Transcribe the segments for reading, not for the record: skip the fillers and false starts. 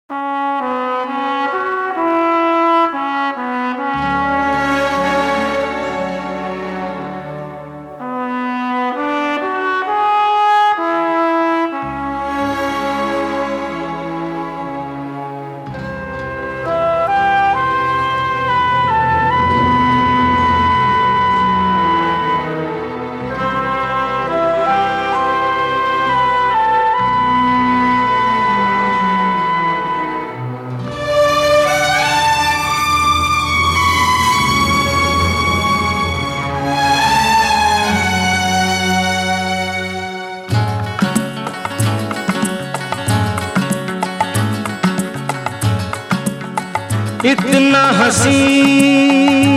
इतना हसीन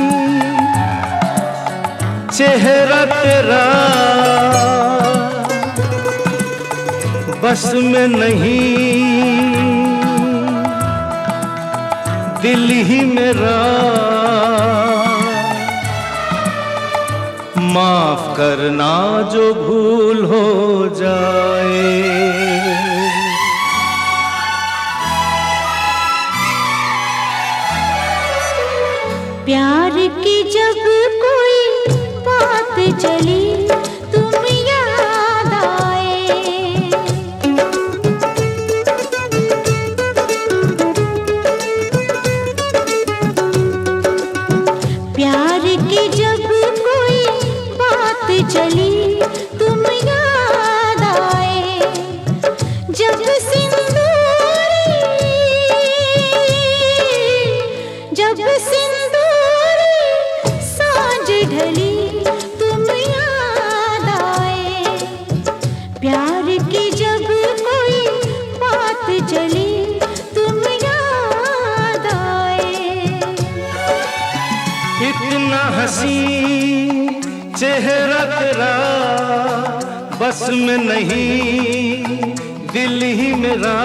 चेहरा तेरा बस में नहीं, दिल ही मेरा माफ करना जो भूल हो जाए। प्यार की जब कोई बात चली तुम याद आए, प्यार की जब कोई बात चली तुम याद आए। जब ढली तुम याद आए। प्यार की जब कोई बात चली तुम याद आए। इतना हसीन चेहरा तेरा बस में नहीं, दिल ही मेरा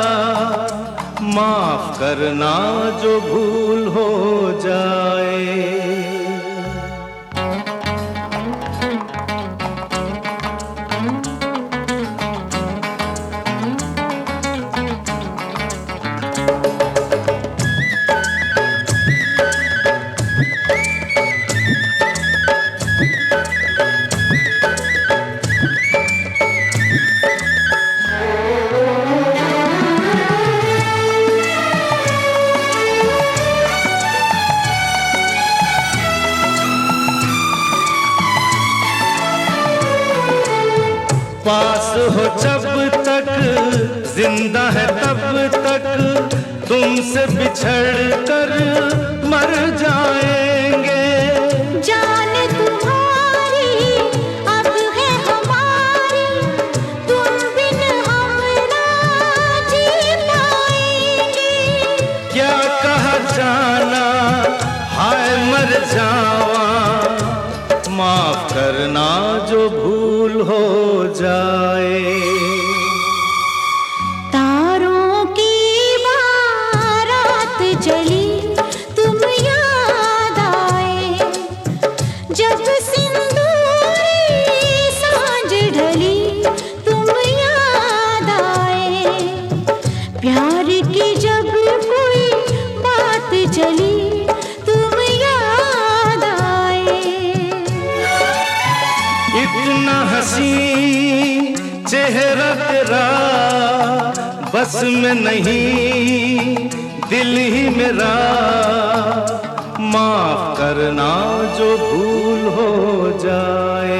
माफ करना जो भूल हो जाए। पास हो जब तक जिंदा है तब तक, तुमसे बिछड़ कर मर जाएंगे। जान तुम्हारी अब है हमारी, तुम बिन हम ना जी पाएंगे। क्या कहा जाना हाय मर जावा, माफ करना जो भूल हो जाए। तारों की बारात चली तुम याद आए। जब सिंदूरी सांझ ढली तुम याद आए। प्यार की जब कोई बात चली तुम याद आए। इतना हसीन चेहरा तेरा बस में नहीं, दिल ही मेरा माफ करना जो भूल हो जाए।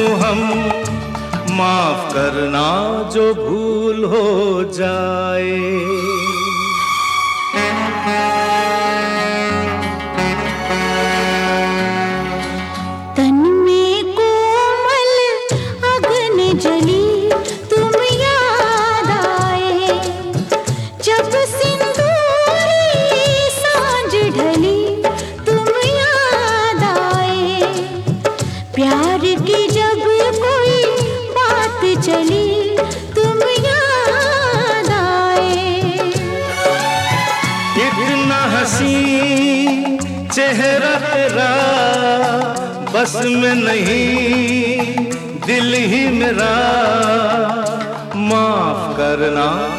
हम, माफ करना जो भूल हो जाए। तन में कोमल अग्नि जली तुम याद आए, जब सिंदूरी सांझ ढली तुम याद आए। प्यार की जब कोई बात चली तुम याद आए। इतना हसीन चेहरा तेरा बस में नहीं दिल ही मेरा, माफ करना